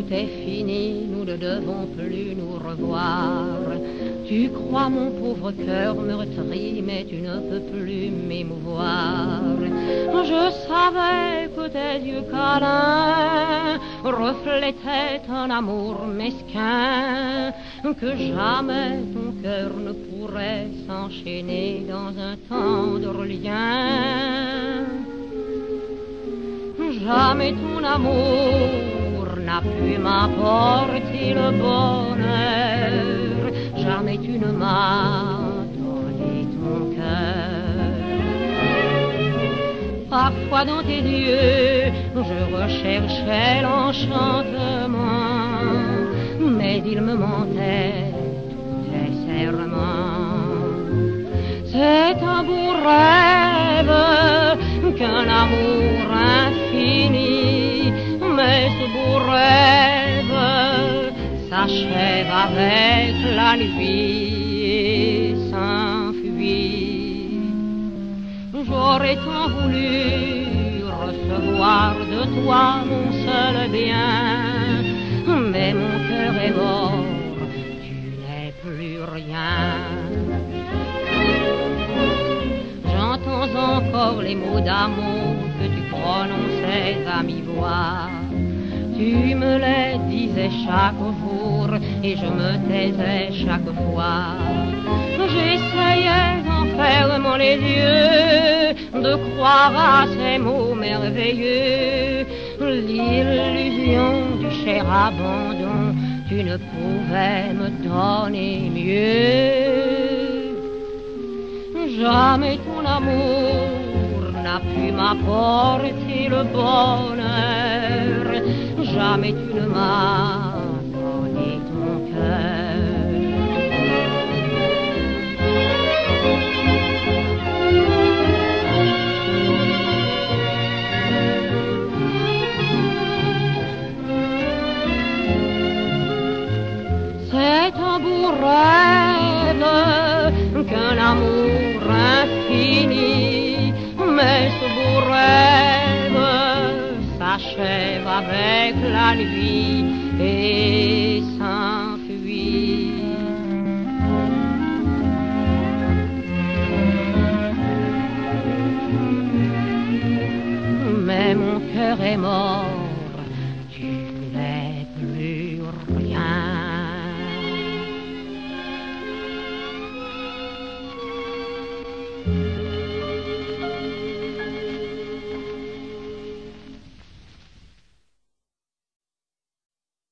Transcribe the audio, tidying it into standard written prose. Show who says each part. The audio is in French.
Speaker 1: tout est fini, nous ne devons plus nous revoir. Tu crois mon pauvre cœur meurtri, mais tu ne peux plus m'émouvoir. Je savais que tes yeux câlins reflétaient un amour mesquin, que jamais ton cœur ne pourrait s'enchaîner dans un tendre lien. Jamais ton amour n'a pu m'apporter le bonheur, jamais tu ne m'as donné ton cœur. Parfois dans tes yeux, je recherchais l'enchantement, mais il me mentait tous tes serments. C'est un beau rêve qu'un amour infini, mais ce beau rêve s'achève avec la nuit et s'enfuit. J'aurais tant voulu recevoir de toi mon seul bien, mais mon cœur est mort, tu n'es plus rien. J'entends encore les mots d'amour que tu prononçais à mi-voix. Tu me les disais chaque jour et je me taisais chaque fois. J'essayais en fermant les yeux de croire à ces mots merveilleux. L'illusion du cher abandon, tu ne pouvais me donner mieux. Jamais ton amour n'a pu m'apporter le bonheur, jamais tu ne m'as donné ton cœur. C'est un beau rêve qu'un amour infini, mais ce beau rêve s'achève avec la nuit et